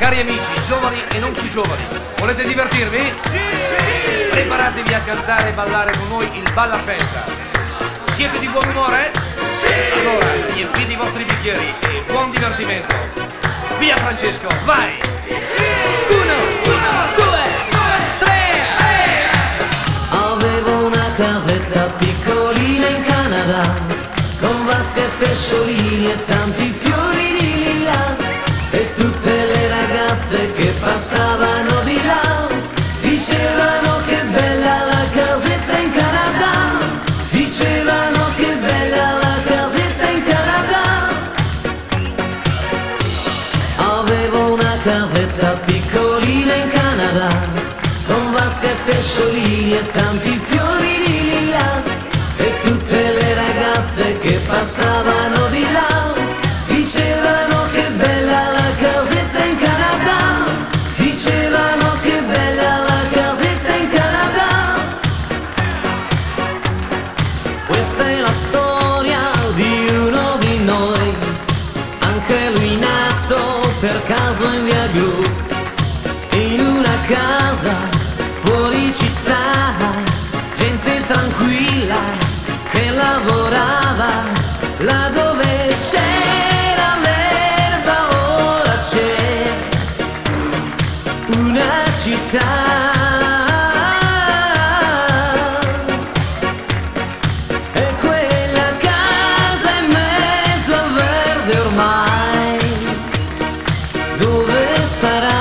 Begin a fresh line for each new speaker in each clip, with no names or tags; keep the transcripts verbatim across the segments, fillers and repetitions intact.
Cari amici, giovani e non più giovani, volete divertirvi? Sì, sì! Preparatevi a cantare e ballare con noi il Balla Festa. Siete di buon umore? Sì! Allora, riempite i vostri bicchieri e buon divertimento. Via Francesco, vai! Sì! Uno, uno, due, tre!
Avevo una casetta piccolina in Canada, con vasche e pesciolini e tanti fiori di lilla. E tutte le ragazze che passavano di là dicevano che bella la casetta in Canada, dicevano che bella la casetta in Canada. Avevo una casetta piccolina in Canada, con vasche e pesciolini e tanti fiori di lilla. E tutte le ragazze che passavano di là dicevano che bella la casetta in Canada, dicevano che bella la casetta in Canada. Questa è la storia di uno di noi, anche lui nato per caso in via Gluck, in una casa fuori città, gente tranquilla che lavorava là dove c'era l'erba, ora c'è una città. E quella casa in mezzo al verde ormai, dove sarà?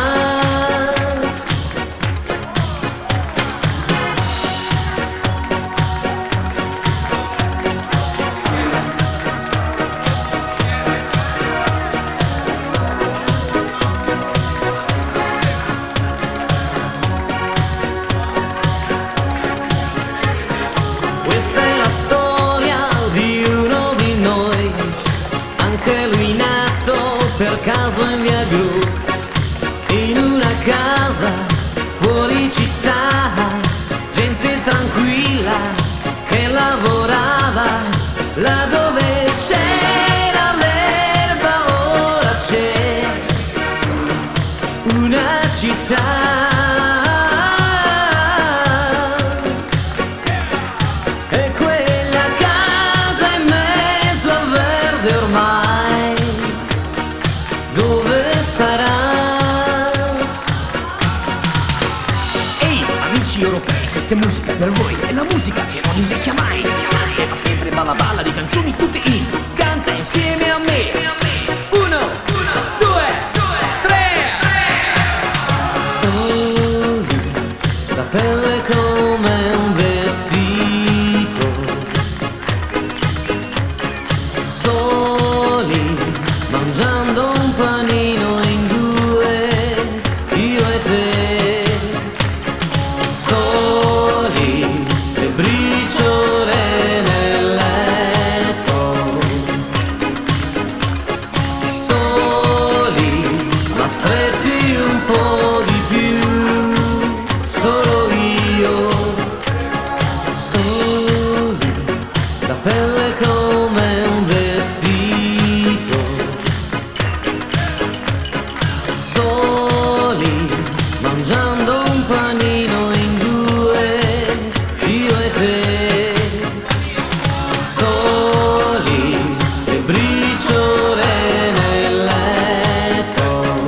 Questa è la storia di uno di noi, anche lui nato per caso in via Gluck, in una casa fuori città, gente tranquilla che lavorava là dove c'era l'erba, ora c'è una città. E quella casa in mezzo al verde ormai, dove sarà?
Ehi, amici europei, questa è musica per voi, è la musica che non invecchia mai. È la febbre balla balla di canzoni tutte in, canta insieme a me. Uno, due, tre.
Soli, la pelle come un vestito, soli, mangiando un panino in due, io e te, soli, le briciole nel letto, soli, ma stretti un po' di più, solo io, soli, la pelle come un vestito, soli, mangiando un panino in due, io e te, soli, le briciole nel letto,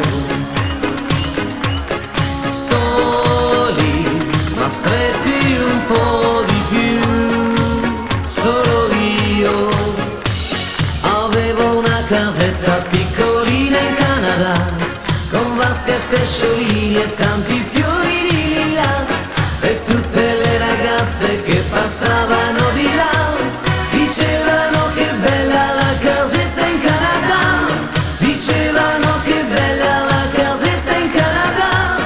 soli, ma stretti un po' di più, solo io. Avevo una casetta piccolina in Canada, con vasche e pesciolini e tanti fiori di lilla. E tutte le ragazze che passavano di là dicevano che bella la casetta in Canada, dicevano che bella la casetta in Canada.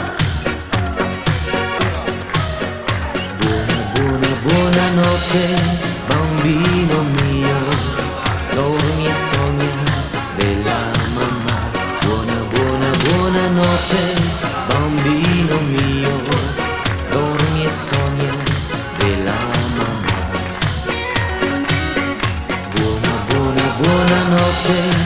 Buona, buona, buonanotte, bambino mio, dormi e sogna della mamma. Buona, buona, buonanotte, bambino mio, dormi e sogna della mamma. Buona, buona, buonanotte.